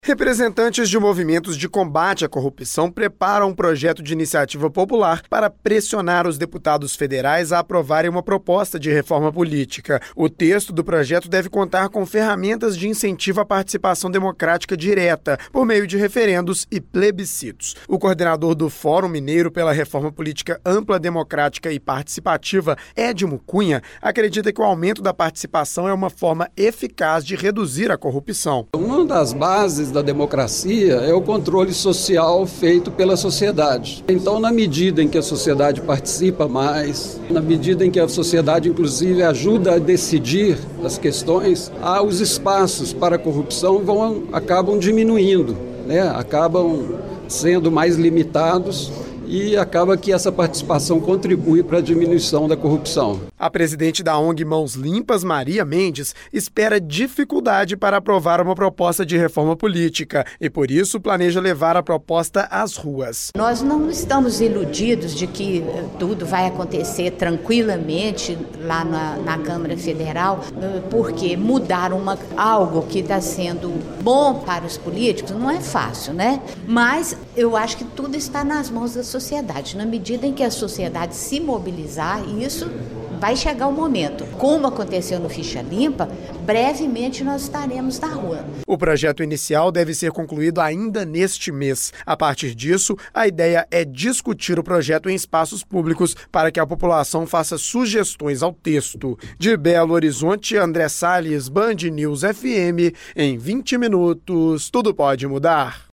Representantes de movimentos de combate à corrupção preparam um projeto de iniciativa popular para pressionar os deputados federais a aprovarem uma proposta de reforma política. O texto do projeto deve contar com ferramentas de incentivo à participação democrática direta, por meio de referendos e plebiscitos. O coordenador do Fórum Mineiro pela Reforma Política Ampla, Democrática e Participativa, Edmo Cunha, acredita que o aumento da participação é uma forma eficaz de reduzir a corrupção. Uma das bases da democracia é o controle social feito pela sociedade. Então, na medida em que a sociedade participa mais, na medida em que a sociedade, inclusive, ajuda a decidir as questões, os espaços para a corrupção acabam diminuindo, acabam sendo mais limitados. E acaba que essa participação contribui para a diminuição da corrupção. A presidente da ONG Mãos Limpas, Maria Mendes, espera dificuldade para aprovar uma proposta de reforma política e, por isso, planeja levar a proposta às ruas. Nós não estamos iludidos de que tudo vai acontecer tranquilamente lá na Câmara Federal, porque mudar algo que está sendo bom para os políticos não é fácil, né? Mas eu acho que tudo está nas mãos da sociedade. Na medida em que a sociedade se mobilizar, isso vai chegar o momento. Como aconteceu no Ficha Limpa, brevemente nós estaremos na rua. O projeto inicial deve ser concluído ainda neste mês. A partir disso, a ideia é discutir o projeto em espaços públicos para que a população faça sugestões ao texto. De Belo Horizonte, André Salles, Band News FM, em 20 minutos, tudo pode mudar.